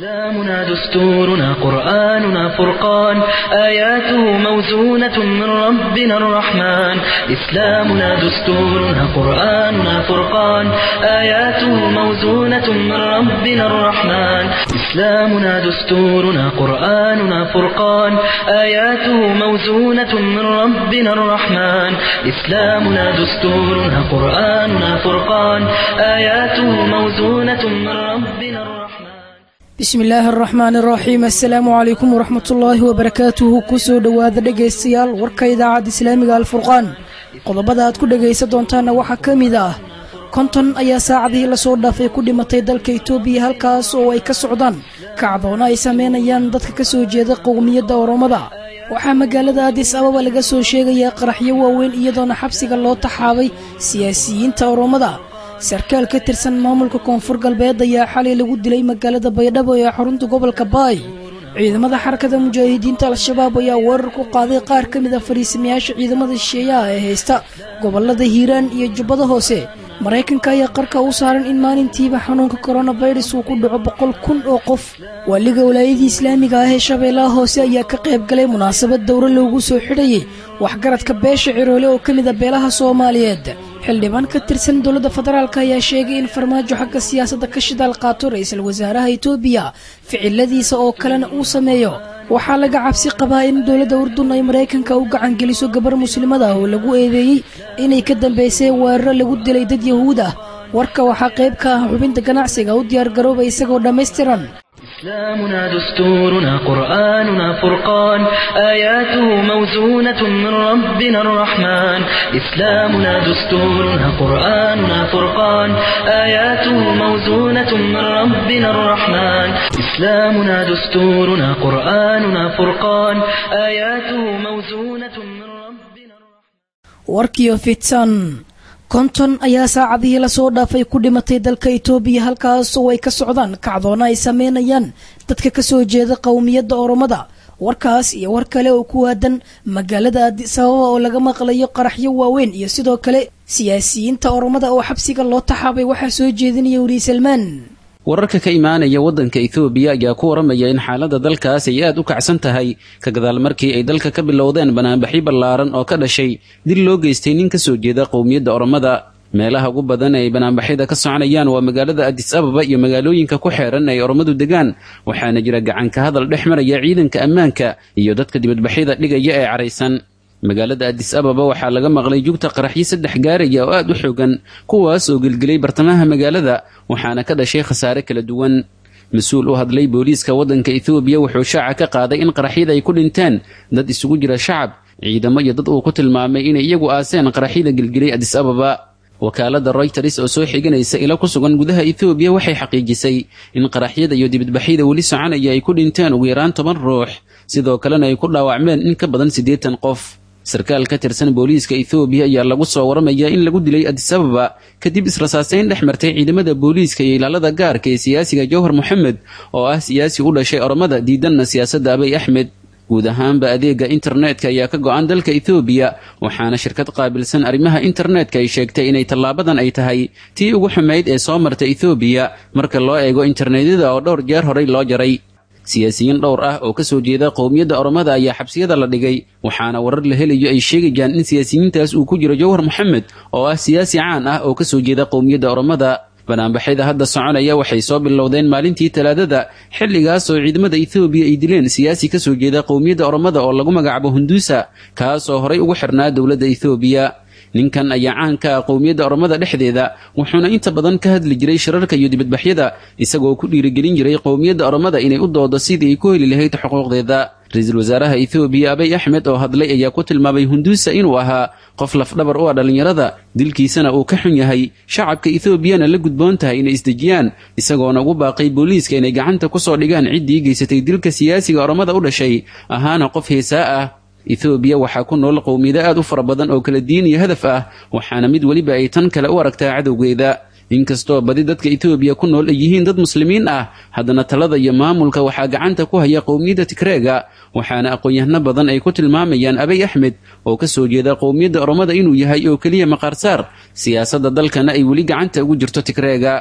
إسلامنا دستورنا قرآننا فرقان آياته موزونة من ربنا الرحمن إسلامنا دستورنا قرآننا فرقان آياته موزونة من ربنا الرحمن إسلامنا دستورنا قرآننا فرقان آياته موزونة من ربنا الرحمن إسلامنا دستورنا قرآننا فرقان آياته موزونة من ربنا الرحمن بسم الله الرحمن الرحيم السلام عليكم ورحمة الله وبركاته كسو دواد dhageystayaal warka idaacada islaamiga alfurqaan qodobada aad ku dhageysan doontaan waxa kamid ah konton ayaa saacadii la soo dhaafay ku dhimatay dalka Itoobiya halkaas oo ay ka socdaan kacdoon ay sameynayaan dadka ka soo jeeda qowmiyadda Oromada waxa magaalada Addis Ababa laga soo sheegay qaraxyo waaweyn iyadoona xabsiga loo taxaabay siyaasiyiinta Oromada sarkaal ka tirsan maamulka koonfur galbeed ayaa xalay lagu dilay magaalada Baydhabo ee xarunta gobolka Baay ciidamada xarakada mujaahidiinta al-shabaab ayaa weerar ku qaaday qaar kamid ah fariisimayaasha ciidamada shisheeyaha ee haysta gobolada Hiiraan iyo Jubbada Hoose Mareykanka ayaa qarka u saaran in maalintiiba xanuunka coronavirus uu ku dhaco 100,000 oo qof waliga wilaayada islaamiga ah ee Shabeellaha Hoose ayaa ka qayb galay munaasabad dowr loogu soo xidhayay waxgaradka beesha Ciroole oo kamid ah beelaha Soomaaliyeed xildhibaan ka tirsan dowladda federaalka ayaa sheegay in farmaajo xagga siyaasadda ka shidaal qaato ra'iisul wasaaraha Itoobiya ficiladiisa oo kalena uu sameeyo waxaa laga cabsi qabaa in dowladda Urdun ay Mareykanka u gacan geliso gabar muslimada ah oo lagu eedeeyay inay ka dambeysay weerar lagu dilay dad Yahuud ah warka waxaa qayb ka ah xubinta ganacsiga u diyaar garoobay isagoo dhameystiran إسلامنا دستورنا قرآننا فرقان آياته موزونة من ربنا الرحمن إسلامنا دستورنا قرآننا فرقان آياته موزونة من ربنا الرحمن إسلامنا دستورنا قرآننا فرقان آياته موزونة من ربنا الرحمن warkiyo fitsan konton ayaa saacadii la soo dhaafay ku dhimatay dalka Itoobiya halkaas oo ay ka socdaan kacdoon ay sameynayaan dadka ka soo jeeda qowmiyadda Oromada warkaas iyo war kale oo ku waadan magaalada Addis Ababa oo laga maqlayo qaraxyo waaweyn iyo sidoo kale siyaasiyiinta Oromada oo xabsiga loo taxaabay waxa soo jeedinaya Wali Salman wararka ka imaanaya wadanka Itoobiya ayaa ku waramaya in xaaladda dalkaas ay aad u kacsan tahay ka gadaal markii ay dalka ka bilowdeen banaanbaxyo ballaaran oo ka dhashay dil loo geystay nin ka soo jeeda qowmiyadda Oromada meelaha ugu badan ee banaanbaxyada ka soconayaan waa magaalada Addis Ababa iyo magaalooyinka ku xeeran ay Oromadu degaan waxaana jira gacan ka hadal dhex maraya ciidanka ammaanka iyo dadka dibadbaxyada dhigaya ee careysan magaalada Addis Ababa waxaa laga maqlay jugta qaraxyo 3 gaaraya oo aad u xoogan kuwaas oo gilgilay bartamaha magaalada waxaana ka dhashay khasaare kala duwan mas'uul u hadlay booliiska wadanka Itoobiya wuxuu shaaca ka qaaday in qaraxyada ay ku dhinteen dad isugu jira shacab ciidamo iyo dad uu ku tilmaamay inay iyagu aaseen qaraxyada gilgilay Addis Ababa wakaalada Reuters oo soo xiganaysa ila ku sugan gudaha Itoobiya waxay xaqiijisay in qaraxyada iyo dibadbaxyada wali soconaya ay ku dhinteen ugu yaraan 10 ruux sidoo kalena ay ku dhaawacmeen in ka badan 80 qof sarkaal ka tirsan booliiska Itoobiya ayaa lagu soo waramayaa in lagu dilay Addis Ababa kadib israsaaseyn dhex martay ciidamada booliiska iyo ilaalada gaarka ee siyaasiga Jawhar Mohammed oo ah siyaasi u dhashay Oromada diidanna siyaasadda Abiy Ahmed guud ahaanba adeega internetka ayaa ka go'an dalka Itoobiya waxaana shirkad qaabilsan arrimaha internetka ay sheegtay inay tallaabadan ay tahay tii ugu xumeyd ee soo martay Itoobiya marka loo eego internetyada oo dhowr jeer horey loo jaray siyaasiyiin dhowr ah oo ka soo jeeda qowmiyadda Oromada ayaa xabsiyada la dhigay waxaana warar la helayo ay sheegayaan in siyaasiyiintaas uu ku jiro Jawhar Mohammed oo ah siyaasi caan ah oo ka soo jeeda qowmiyadda Oromada banaanbaxyada hadda soconaya waxay soo bilowdeen maalintii Talaadada xilligaas oo ciidamada Itoobiya ay dileen siyaasi ka soo jeeda qowmiyadda Oromada oo lagu magacaabo Hundusa kaas oo horey ugu xirnaa dawladda Itoobiya ninkan ayaa caan ka ah qowmiyadda Oromada dhexdeeda wuxuuna inta badan ka hadli jiray shirarka iyo dibadbaxyada isagoo ku dhiirigelin jiray qowmiyadda Oromada inay u doodo sidii ay ku heli lahayd xuquuqdeeda ra'iisul wasaaraha Itoobiya Abiy Ahmed oo hadlay ayaa ku tilmaamay Hundusa inuu ahaa qof lafdhabar u ah dhalinyarada dilkiisana uu ka xun yahay shacabka Itoobiyana la gudboon tahay inay isdejiyaan isagoona ugu baaqay booliiska inay gacanta ku soo dhigaan ciddii geysatay dilka siyaasiga Oromada u dhashay ahaana qof heesaa ah Itoobiya waxaa ku nool qowmiyado aad u fara badan oo kala diin iyo hadaf ah waxaana mid waliba ay tan kale u aragtaa cadowgeeda inkastoo badi dadka Itoobiya ku nool ay yihiin dad muslimiin ah haddana talada iyo maamulka waxaa gacanta ku haya qowmiyadda Tigreega waxaana aqoon-yahano badan ay ku tilmaamayaan Abiy Ahmed oo ka soo jeeda qowmiyadda Oromada inuu yahay oo kaliya maqaarsaar siyaasadda dalkana ay wali gacanta ugu jirto Tigreega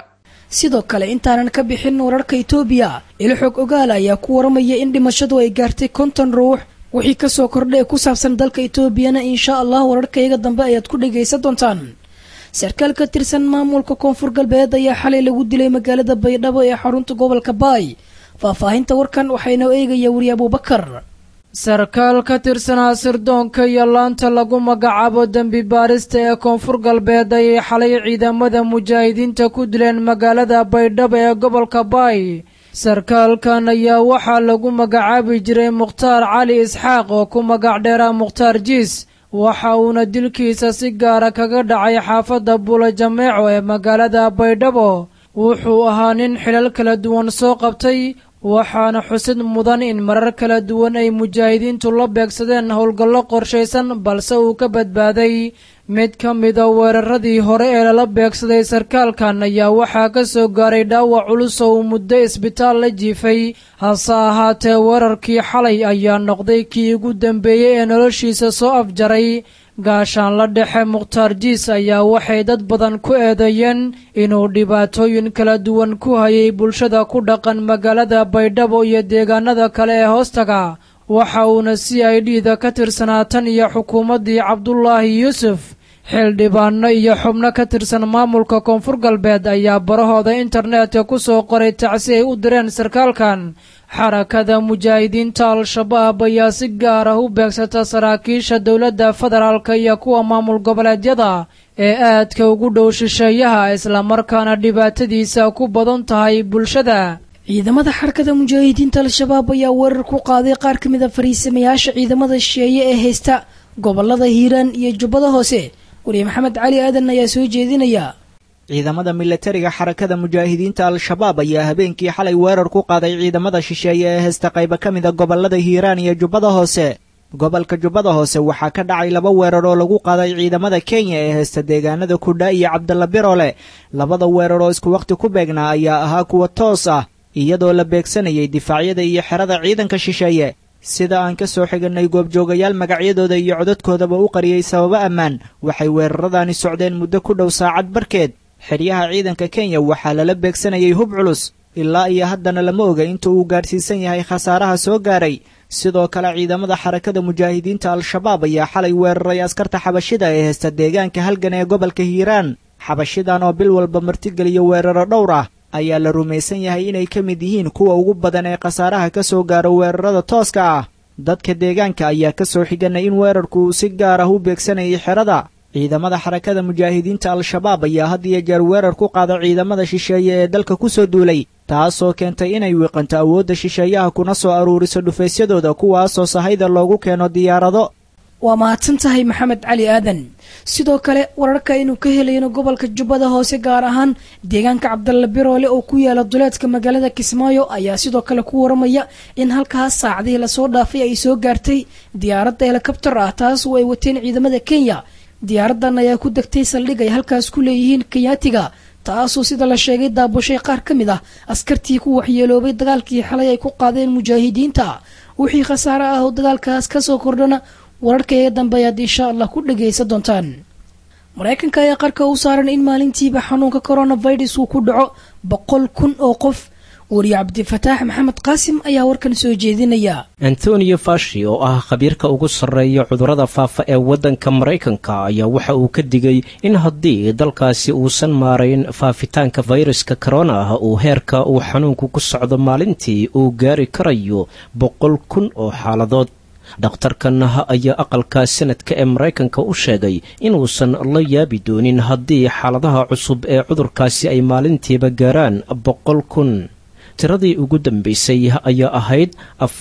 sidoo kale intaanan ka bixin wararka Itoobiya ilo xog ogaal ayaa ku waramaya in dhimashadu ay gaartay 50 ruux wixii ka soo kordhay ku saabsan dalka Itoobiyana insha Allah wararkayga dambe ayaad ku dhageysan doontaan sarkaal ka tirsan maamulka koonfur galbeed ayaa xalay lagu dilay magaalada Baydhabo ee xarunta gobolka Baay faahfaahinta warkan waxayna eegaya wariye Abubakar sarkaal ka tirsanaa sirdoonka iyo laanta lagu magacaabo dambi baarista ee koonfur galbeed ayay xalay ciidamada mujaahidiinta ku dileen magaalada Baydhabo ee gobolka Baay sarkaalkan ayaa waxaa lagu magacaabi jiray Mukhtaar Cali Isxaaq oo ku magac dheeraa Mukhtaar Jiis waxa uuna dilkiisa si gaara kaga dhacay xaafadda Buula Jameeco ee magaalada Baydhabo wuxuu ahaa nin xilal kala duwan soo qabtay waxaana xusid mudan in marar kala duwan ay mujaahidiintu la beegsadeen howlgallo qorshaysan balse uu ka badbaaday mid ka mida weeraradii hore ee lala beegsaday sarkaalkan ayaa waxaa ka soo gaaray dhaawac culus oo uu muddo isbitaal la jiifay hase ahaatee weerarkii xalay ayaa noqday kii ugu dambeeyey ee noloshiisa soo afjaray gaashaan la dhexe Mukhtaar Jiis ayaa waxay dad badan ku eedeeyeen inuu dhibaatooyin kala duwan ku hayay bulshada ku dhaqan magaalada Baydhabo iyo deegaanada kale ee hoostaga waxa uuna CID-da ka tirsanaa tan iyo xukuumaddii Cabdullaahi Yuusuf xildhibaano iyo xubno ka tirsan maamulka koonfur galbeed ayaa barahooda internetka ku soo qoray tacsi ay u direen sarkaalkan xarakada mujaahidiinta al-shabaab ayaa si gaar ah u beegsata saraakiisha dowladda federaalka iyo kuwa maamul goboleedyada ee aadka ugu dhow shisheeyaha isla markaana dhibaatadiisa ku badan tahay bulshada ciidamada xarakada mujaahidiinta al-shabaab ayaa weerar ku qaaday qaar ka mid ah fariisamayaasha ciidamada shisheeye ee haysta gobolada Hiiraan iyo Jubbada Hoose wariye Maxamed Cali Aadan ayaa soo jeedinaya ciidamada militariga xarakada mujaahidiinta al-shabaab ayaa habeenkii xalay weerar ku qaaday ciidamada shisheeye ee haysta qayb ka mid ah gobolada Hiiraan iyo Jubbada Hoose gobolka Jubbada Hoose waxaa ka dhacay 2 weerar oo lagu qaaday ciidamada Kenya ee haysta deegaanada Kudha iyo Cabdalla Birole labada weerar oo isku waqti ku beegnaa ayaa ahaa kuwa toos ah iyadoo la beegsanayay difaacyada iyo xerada ciidanka shisheeye sida aan ka soo xiganay goobjoogayaal magacyadooda iyo codadkoodaba u qariyay sababo ammaan waxay weeraradani socdeen muddo ku dhow saacad barkeed xeryaha ciidanka Kenya waxaa lala beegsanayay hub culus ilaa iyo haddana lama oga inta uu gaarsiisan yahay khasaaraha soo gaaray sidoo kale ciidamada xarakada mujaahidiinta al-shabaab ayaa xalay weeraray askarta xabashida ee haysta deegaanka halgan ee gobolka Hiiraan xabashidan oo bil walba martigeliyo weeraro dhowr ah ayaa la rumaysan yahay inay ka mid yihiin kuwa ugu badan ee khasaaraha ka soo gaaro weerarada tooska ah dadka deegaanka ayaa ka soo xiganay in weerarku si gaar ah u beegsanayay xerada ciidamada xarakada mujaahidiinta al-shabaab ayaa had iyo jeer weerar ku qaada ciidamada shisheeye ee dalka ku soo duulay taasoo keentay inay wiiqanto awoodda shisheeyaha kuna soo aruuriso dhufaysyadooda kuwaasoo sahayda loogu keeno diyaarado waa mahadsan tahay Maxamed Cali Aadan sidoo kale wararka inuu ka helayno gobolka Jubbada Hoose gaar ahaan deegaanka Cabdalla Birole oo ku yaala duleedka magaalada Kismaayo ayaa sidoo kale ku waramaya in halkaas saacadii la soo dhaafay ay soo gaartay diyaaradda helicopter ah taas oo ay wateen ciidamada Kenya diyaaradan ayaa ku degtay saldhig ay halkaas ku leeyihiin Kenyaatiga taasoo sida la sheegay daabushay qaar ka mid ah askartii ku waxyeeloobay dagaalkii xalay ay ku qaadeen mujaahidiinta wixii khasaare ah oo dagaalkaas ka soo kordhana wararkayga dambe ayaad insha Allah ku dhageysan doontaan Mareykanka ayaa qarka u saaran in maalintiiba xanuunka coronavirus uu ku dhaco 100,000 oo qof wariye Cabdifataax Maxamed Qaasim ayaa warkan soo jeedinaya Antonio Fauci oo ah khabiirka ugu sarreeya cudurrada faafa ee waddanka Mareykanka ayaa waxa uu ka digay in haddii dalkaasi uusan maarayn faafitaanka fayraska corona uu heerka uu xanuunku ku socdo maalintii uu gaari karayo 100,000 oo xaaladood dhakhtarkan ayaa aqalka sanadka ee Mareykanka u sheegay inuusan la yaabi doonin haddii xaaladaha cusub ee cudurkaasi ay maalintiiba gaaraan 100,000 tiradii ugu dambeysay ayaa ahayd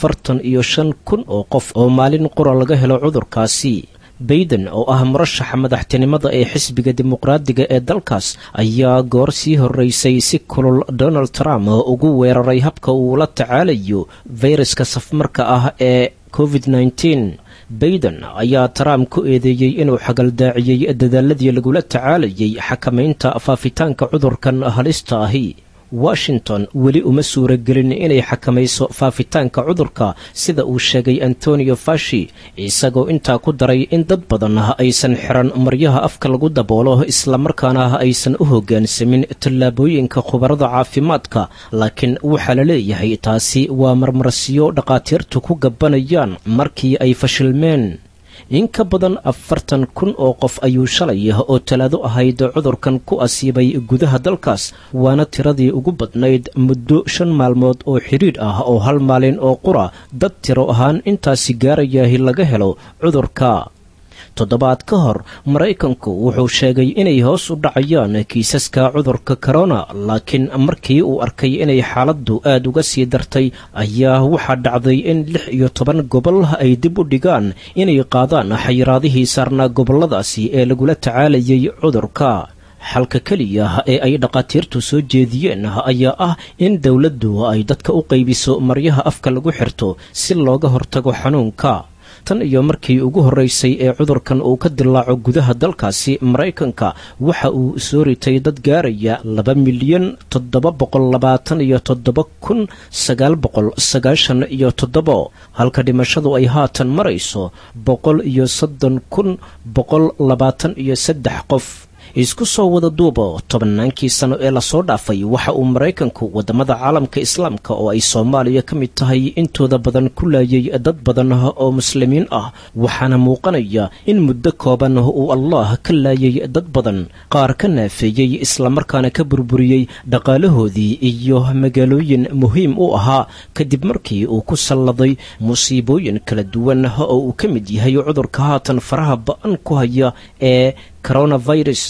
45,000 oo qof oo maalin qura laga helo cudurkaasi Biden oo ah murashaxa madaxtinimada ee xisbiga dimuqraadiga ee dalkaas ayaa goor sii horeysay si kulul Donald Trump ugu weeraray habka uu la tacaalayo fayraska safmarka ah ee COVID-19 Biden ayaa Trump ku eedeeyay inuu xagaldaaciyay dadaaladii lagula tacaalayay xakamaynta faafitaanka cudurkan halista ahi washington weli uma suuragelin inay xakamayso faafitaanka cudurka sida uu sheegay antonio fashi isagoo intaa ku daray in dad badan aysan xiran maryaha afka lagu daboolo islamarkaana aysan u hoggaansamin tallaabooyinka khubarada caafimaadka laakiin waxaa la leeyahay taasi waa marmarsiyo dhakhaatiirtu ku gabanayaan markii ay fashilmeen in ka badan 40,000 oo qof ayuu shalay oo talaado ahayd cudurkan ku asiibay gudaha dalkaas waana tiradii ugu badnayd muddo 5 maalmood oo xidhiidh ah oo hal maalin oo qura dad tiro ahaan intaasi gaarayahi laga helo cudurka toddobaad ka hor maraykanku wuxuu sheegay inay hoos u dhacayaan kiisaska cudurka corona laakiin markii uu arkay inay xaaladdu aad uga sii dartay ayaa waxaa dhacday in 16 gobol ay dib u dhigaan inay qaadaan xayiraadihii saarnaa gobolladaasi ee lagula tacaalayay cudurka xalka keliya ee ay dhakhaatiirtu soo jeediyeen ayaa ah in dowladdu ay dadka u qaybiso maryaha afka lagu xirto si looga hortago xanuunka tan iyo markii ugu horreysay ee cudurkan uu ka dilaaco gudaha dalkaasi maraykanka waxa uu soo ritay dad gaaraya 2,727,997 halka dhimashadu ay haatan marayso 130,123 qof isku soo wada duubo 10 sano ee lasoo dhaafay waxa uu maraykanku wadamada caalamka islaamka oo ay Soomaaliya ka mid tahay intooda badan ku laayay dad badan oo muslimiin ah waxaana muuqanaya in muddo kooban uu Allah ka laayay dad badan qaar ka naafeeyay isla markaana ka burburiyay dhaqaalahoodii iyo magaalooyin muhiim u ahaa kadib markii uu ku salladay musiibooyin kala duwan oo uu ka mid yahay cudurka haatan faraha ba'an ku haya ee coronavirus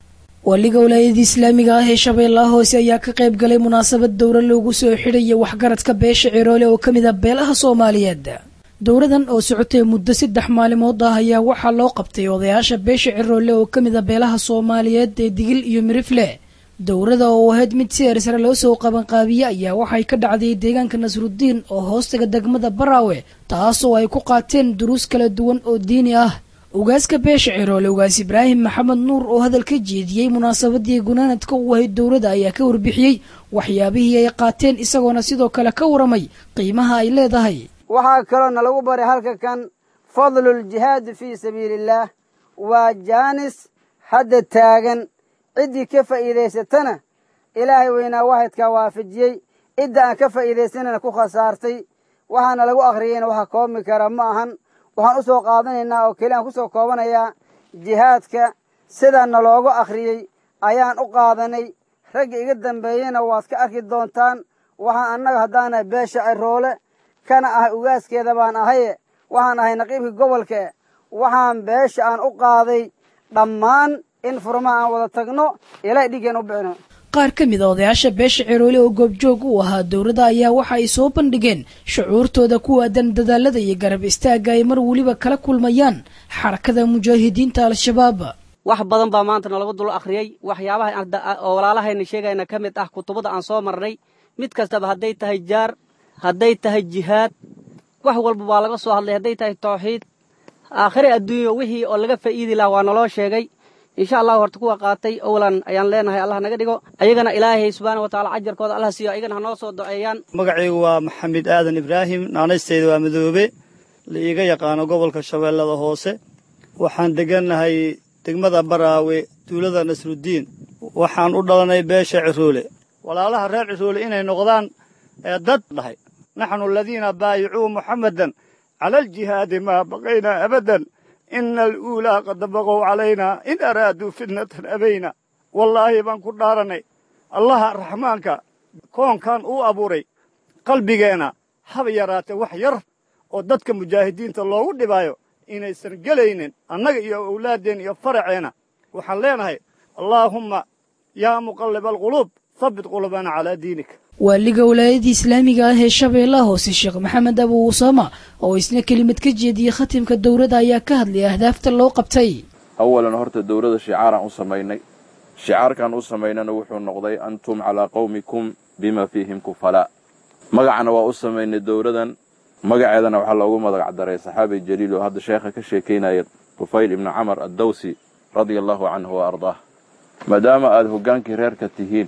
waliga walaayada islaamiga ah ee shabeellaha hoose ayaa ka qayb galay munaasabad dowra loogu soo xidhay waxgaradka beesha ciroole oo kamid ah beelaha Soomaaliyeed dowradan oo socotay muddo 3 maalmood ah ayaa waxaa loo qabtay odayaasha beesha ciroole oo kamid ah beelaha Soomaaliyeed ee Digil iyo Mirifle dowrada oo ahayd mid si sare loo soo qaban qaabiyay ayaa waxay ka dhacday deegaanka Nasruddin oo hoostaga degmada Baraawe taasoo ay ku qaateen duruus kala duwan oo diini ah ugaaska beesha ciroole ugaas Ibraahim Maxamed Nuur oo hadal ka jeediyay munaasabadii gunaanadka u ahayd dowladda ayaa ka warbixiyay waxyaabihii ay qaateen isagoona sidoo kale ka waramay qiimaha ay leedahay waxaa kaloo lagu baray halka kan fadlul jihaad fi sabiilillah waa jaanis hadda taagan cidii ka faa'iideysatana ilaahay weynaa waahidka waafajiyay cidda aan ka faa'iideysanana ku khasaartay waxaana lagu akhriyayna waxa koobi kara ma ahan waxaan u soo qaadanaynaa oo keli aan ku soo koobanayaa jihaadka sidaana loogu akhriyey ayaan u qaadanay ragga iga dambeeyena waad ka arki doontaan waxaan annaga haddaanahay beesha ciroole kana ahay ugaaskeeda baan ahaye waxaan ahay naqiibka gobolka waxaan beesha aan u qaaday dhammaan in furmaha aan wada tagno ilaa dhigeen u bixino qaar ka mid ah odayaasha beesha ciroole oo goobjoog u ahaa dowladda ayaa waxa ay soo bandhigeen shucuurtooda ku aadan dadaalada iyo garab istaaga ay mar waliba kala kulmayaan xarakada mujaahidiinta al-shabaab wax badan baa maanta nalagu dul akhriyay waxyaabaha oo walaalahayna sheegayna ka mid ah kutubada aan soo marnay mid kastaba hadday tahay jaar hadday tahay jihaad wax walba waa laga soo hadlay hadday tahay tawxiid aakhire adduunyo wixii oo laga faa'iidi lahaa waa naloo sheegay insha Allah horta kuwa qaatay awlan ayaan leenahay Allah naga dhigo ayagana Ilaahay subhanahu wa ta'ala ajarkooda Allah siiyo ayagana hanoo soo duceeyaan magacaygu waa Maxamed Aadan Ibraahim naanaysteedu waa Madoobe la iga yaqaan gobolka Shabeellada Hoose waxaan deganahay degmada Baraawe tuulada Nasruddin waxaan u dhalanay beesha ciroole walaalaha reer ciroole inay noqdaan dad dhahay nahnu alladina baay'u Muhammadan ala al-jihad ma baqayna abadan إن الأولى قد بغوا علينا إن أرادوا فتنة أبينا والله بان كدارني الله الرحمنك كون كان أو أبوري قلبي جينا حبيرات وحير ودتك مجاهدين الله ودبايو إن يسرقلين أنك يا أولادين يا فرعنا وحلينا هاي اللهم يا مقلب القلوب ثبت قلوبنا على دينك waaliga walaayada islaamiga ah ee shabeellaha hoose Sheekh Maxamed Abu Usama oo isna kelimad ka jeediyay khatimka dowladda ayaa ka hadlay ahdaafta loo qabtay awalan horta dowladda shicaaraan u sameeynay shicaarkan u sameeynana wuxuu noqday antum ala qawmikum bima fihim kufala magacana waa u sameeynay dowladan magaceedana waxa loogu magac daray saxaabi jaliil oo hadda sheekha ka sheekeynaya Tufayl ibn Amr ad-Dawsi radiyallahu anhu wa ardaah maadaama aad hogaankii reerka tihiin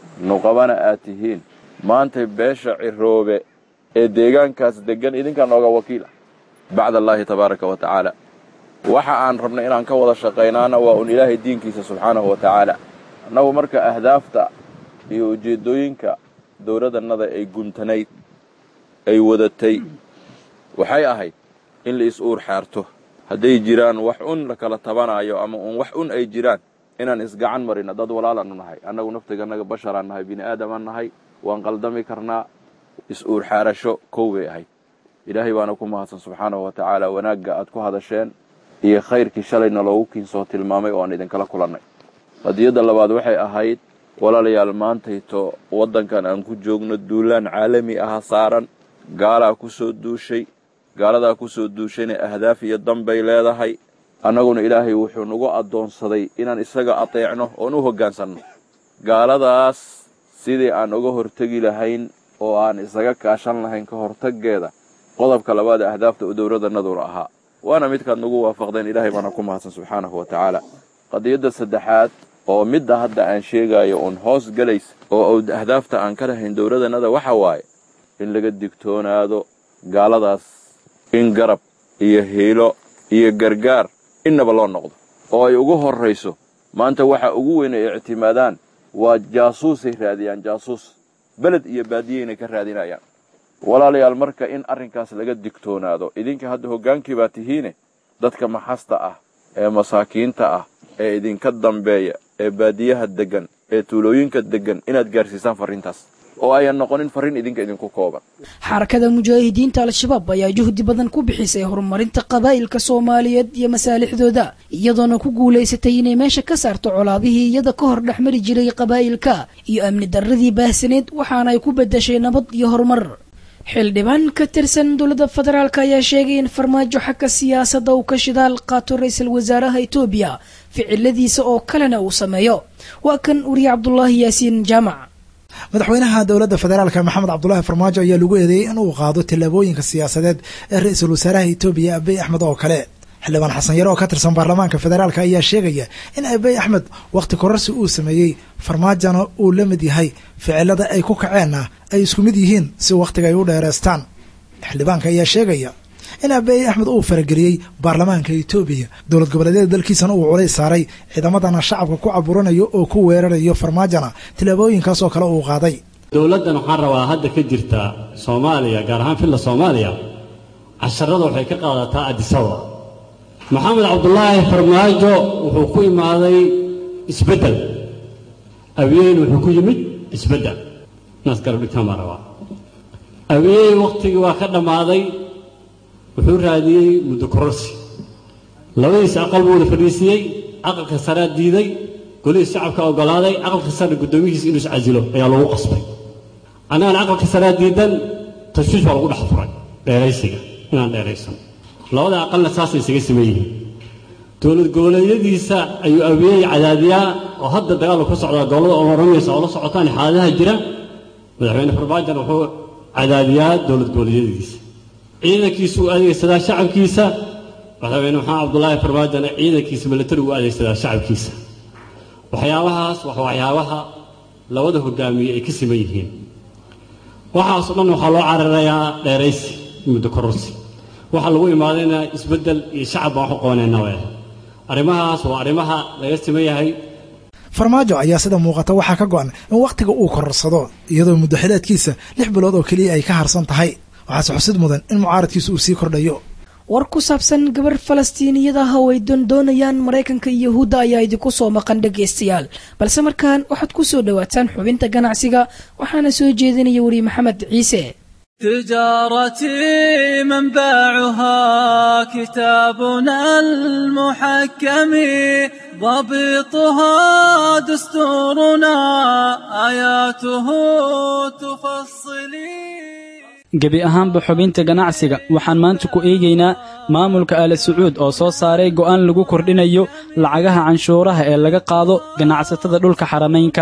nuqabana aad tihiin maantay beesha ciroobe ee deegaankaas deggan idinkaa nooga wakiila bacda allaahi tabaaraka wa tacaala waxa aan rabnay inaan ka wada shaqaynaana waa un ilaahay diinkiisa subxaanahu wa tacaala annagu marka ahdaafta iyo ujeeddooyinka dowladdannada ay guntanayd ay wadatay waxay ahayd in la is-uur xaarto hadday jiraan wax un la kala tabanaayo ama un wax un ay jiraan inaan isgacan marina dad walaalannu nahay annagu naftigannaga basharaan nahay bini aadamaan nahay waan qaldami karnaa is-uur xaarasho kow bay ahayd ilaahay baana ku mahadsan subxaanahu wa tacaala wanaagga aad ku hadasheen iyo khayrkii shalayna loogu kiinsoo tilmaamay oo aan idinkala kulannay qadiyadda labaad waxay ahayd walaalayaal maantayto waddankan aan ku joogno duulaan caalami aha saaran gaalaa ku soo duushay gaaladaa ku soo duushayna ahdaaf iyo danbay leedahay annaguna ilaahay wuxuu nagu addoonsaday inaan isaga ateecno oon u hoggaansanno gaaladaas sidii aan uga hortegi lahayn oo aan isaga kaashan lahayn ka hortaggeeda qodobka labaad ee ahdaafta u dowladdannaduna ahaa waana midkaad nagu waafaqdeen ilaahay baana ku mahadsan subxaanahu wa tacaala qadiyadda saddexaad oo midda hadda aan sheegaayo uun hoos galaysa oo ahdaafta aan ka lahayn dowladdannada waxa waaye in laga digtoonaado gaaladaas in garab iyo hiilo iyo gargaar innaba loo noqdo oo ay ugu horrayso maanta waxa ugu weyn ay ictimaadaan waa jaasuusay raadiyaan jaasuus beled iyo baadiyeyna ka raadinayaan walaalayaal marka in arrinkaas laga digtoonaado idinka hadda hoggaankii baa tihiine dadka maxasta ah ee masaakiinta ah ee idinka dambeeya ee baadiyaha deggan ee tuulooyinka deggan inaad gaarsiisaan farriintaas oo ayan noqonin farriin idinka idinku kooban xarakada mujaahidiinta al-shabaab ayaa juhdi badan ku bixisay horumarinta qabaa'ilka soomaaliyeed iyo masaalixdooda iyadoona ku guulaysatay inay meesha ka saarto colaadihii iyada ka hor dhexmari jiray qabaa'ilka iyo amni darradii baahsaneed waxaana ay ku beddashay nabad iyo horumar xildhibaan ka tirsan dowladda federaalk ayaa sheegay in farmaajo xagga siyaasadda uu ka shidaal qaato ra-iisul wasaaraha etoobiya ficiladiisa oo kalena uu sameeyo waa kan uriye cabdulaahi yaasiin jaamac madaxweynaha dowladda federaalka maxamed cabdulaahi farmaajo ayaa lagu eedeeyey in uu qaado tallaabooyinka siyaasadeed ee ra-iisul wasaaraha etoobiya abiy axmed oo kale xildhibaan xasan yare oo ka tirsan baarlamaanka federaalka ayaa sheegaya in abiy axmed wakhti kororsi uu sameeyey farmaajona uu la mid yahay ficilada ay ku kaceenna ay isku mid yihiin si wakhtiga ay u dheeraystaan xildhibaanka ayaa sheegaya in abiy axmed uu farageliyey baarlamaanka etoobiya dowlad goboleedyada dalkiisana uu culays saaray ciidamadana shacabka ku caburanayo oo ku weerarayo farmaajona tallaabooyinkaas oo kale uu qaaday dowladdan waxaan rabaa hadda ka jirta soomaaliya gaar ahaan filla soomaaliya casharada waxay ka qaadataa adisababa maxamed cabdulaahi farmaajo wuxuu ku imaaday isbeddel abiyeyn wuxuu ku yimid isbeddel inaas garab dhigtaan baan rabaa abiyey wakhtigii waa ka dhammaaday wuxuu raadiyey muddo kororsi labadiisa aqal buu wada fadhiisiyey aqalka saraa diiday golihii shacabka oggolaaday aqalka sare guddoomiyihiisa inuu iscasilo ayaa lagu qasbay annagana aqalka saraa diidan tashwiish baa lagu dhex furay dheeraysiga inaan dheeraysan labada aqalna saasay isaga sameyn yihiin dowlad goboleedyadiisa ayuu abiyey cadaadiyaa oo hadda dagaalku ka socdaa gobollada oromaysa oo la socotaan xaaladaha jira madaxweyne farmaajo wuxuu cadaadiyaa dowlad goboleedyadiisa ciidankiisu u adeegsadaa shacabkiisa madaxweyne maxamed cabdulaahi farmaajona ciidankiisa milatari u adeegsadaa shacabkiisa waxyaabahaas waa waxyaabaha labada hogaamiye ay ka siman yihiin waxaasoo dhan waxaa loo cararayaa dheeraysi muddo kororsi waxaa lagu imaadayna isbeddel iyo shacab baan waxu qabanayna wee arrimahaas waa arrimaha laga siman yahay farmaajo ayaa sida muuqata waxaa ka go-an in wakhtiga uu kororsado iyadoo muddo xileedkiisa 6 bilood oo keliya ay ka harsan tahay waxaase xusid mudan in mucaaradkiisu uu sii kordhayo war ku saabsan gabar falastiiniyada ah oo ay doonayaan maraykanka iyo yahuudda ayaa idinku soo maqan dhegaystayaal balse markaan waxaad ku soo dhowaataan xubinta ganacsiga waxaana soo jeedinaya weri maxamed ciise تجارتي منبعها كتابنا المحكم ضبطها دستورنا آياته تفصلي gebi ahaanba xubinta ganacsiga waxaan maanta ku eegaynaa maamulka Aala Sacuud oo soo saaray go'aan lagu kordhinayo lacagaha canshuuraha ee laga qaado ganacsatada dhulka xarameynka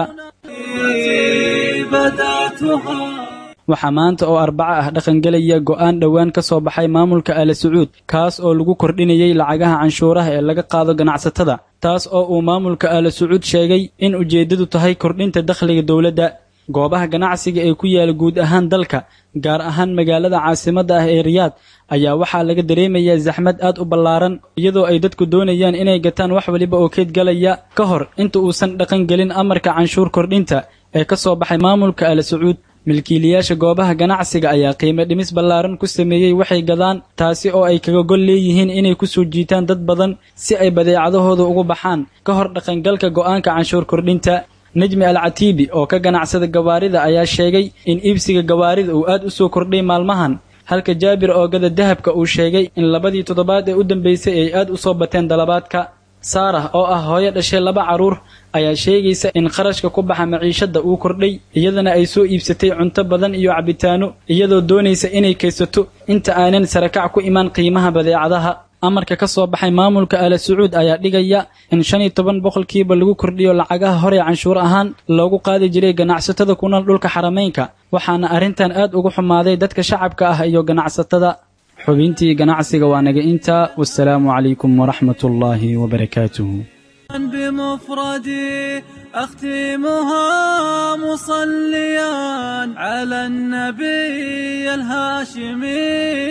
waxaa maanta oo Arbaca ah dhaqangelaya go'aan dhowaan ka soo baxay maamulka Aala Sacuud kaas oo lagu kordhinayay lacagaha canshuuraha ee laga qaado ganacsatada taas oo uu maamulka Aala Sacuud sheegay in ujeedadu tahay kordhinta dakhliga dawladda goobaha ganacsiga ee ku yaala guud ahaan dalka gaar ahaan magaalada caasimadda ah ee riyaad ayaa waxaa laga dareemayaa zaxmad aad u ballaaran iyadoo ay dadku doonayaan inay gataan wax waliba oo keedgalaya ka hor inta uusan dhaqan gelin amarka canshuur kordhinta ee ka soo baxay maamulka Al Sacuud. milkiilayaasha goobaha ganacsiga ayaa qiimo dhimis ballaaran ku sameeyey waxay gadaan, taasi oo ay kaga gol leeyihiin inay ku soo jiitaan dad badan si ay badeecadahooda ugu baxaan ka hor dhaqangalka go'aanka canshuur kordhinta. Najmi Al-Catiibi oo ka ganacsada gawaarida ayaa sheegay in iibsiga gawaarida uu aad u soo kordhay maalmahan, halka Jaabir oo gada dahabka uu sheegay in labadii toddobaad ee u dambeysay ay aad u soo bateen dalabaadka. Saarah oo ah hooyo dhashay 2 caruur ayaa sheegaysa in qarashka ku baxa maciishada uu kordhay, iyadana ay soo iibsatay cunto badan iyo cabitaano iyadoo doonaysa inay kaysato inta aanan sarakac ku imaan qiimaha badeecadaha. amarka ka soo baxay maamulka Al Sacuud ayaa dhigaya in 15% lagu kordhiyo lacagaha hore canshuur ahaan loogu qaadi jiray ganacsatada ku nool dhulka xarameynka, waxaana arrintan aad ugu xumaaday dadka shacabka ah iyo ganacsatada. xubintii ganacsiga waa naga intaa. wassalaamu calaykum waraxmatullaahi wabarakaatuhu. بمفردي أختمها مصليا على النبي الهاشمي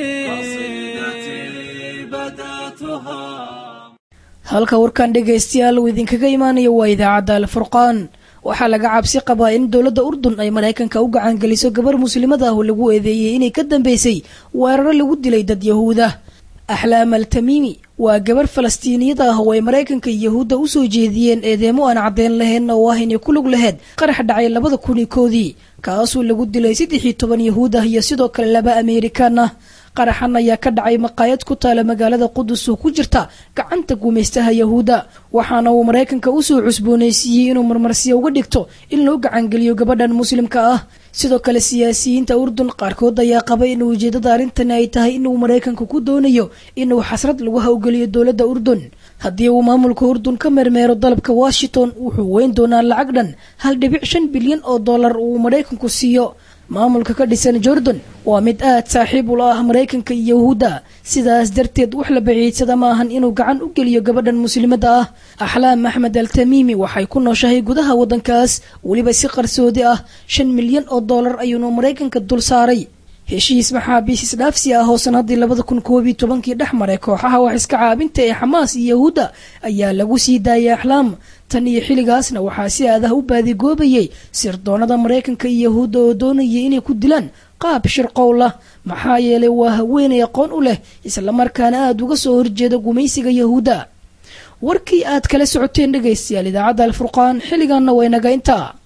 قصيدتي بدأتها. halka warkan dhegaystayaal uu idinkaga imaanayo waa idaacadda Al-Furqaan. waxaa laga cabsi qabaa in dowladda Urdun ay Mareykanka u gacan geliso gabar muslimada ah oo lagu eedeeyay inay ka dambeysay weeraro lagu dilay dad Yahuud ah. Ahlaam Al-Tamimi waa gabar Falastiiniyad ah oo ay Mareykanka iyo Yahuudda u soo jeediyeen eedeemo aan caddeyn lahayn oo ah inay ku lug lahayd qarax dhacay 2001 kaasoo lagu dilay 13 Yahuud ah iyo sidoo kale 2 Ameerikaan ah. qaraxan ayaa ka dhacay maqaayad ku taala magaalada Qudus oo ku jirta gacanta gumaystaha Yahuudda, waxaana uu Mareykanka u soo cusboonaysiiyay inuu marmarsiyo uga dhigto in loo gacan geliyo gabadhan muslimka ah. sidoo kale siyaasiyiinta Urdun qaarkood ayaa qabay in ujeedada arrintan ay tahay inuu Mareykanka ku doonayo inuu xasrad lagu hawgeliyo dowladda Urdun. haddii uu maamulka Urdun ka mermeero dalabka Washington, wuxuu weyn doonaa lacag dhan $1.5 bilyan oo dollar uu Mareykanku siiyo. maamulka ka dhisan Jordan waa mid aad saaxiib u ah Mareykanka iyo Yahuudda, sidaas darteed wax la baciidsada ma ahan inuu gacan u geliyo gabadhan muslimada ah. Ahlaam Ahmed Al-Tamimi waxay ku nooshahay gudaha wadankaas, waliba si qarsoodi ah. $5 milyan oo dollar ayuu Mareykanka dul saaray. heshiis maxaabiis isdhaafsi ah oo sanadii 2012 dhex maray kooxaha wax iska caabinta ee Xamaas iyo Yahuudda ayaa lagu sii daayay Ahlaam. tan iyo xiligaasna waxaa si aad ah u baadigoobayay sirdoonada Mareykanka iyo Yahuudda oo doonayay inay ku dilaan qaab shirqowl ah, maxaa yeelay waa haweeney aqoon u leh isla markaana aad uga soo horjeeda gumaysiga Yahuudda. warkii aad kala socoteen dhageystayaal idaacadda Al-Furqaan xiligan way naga intaa.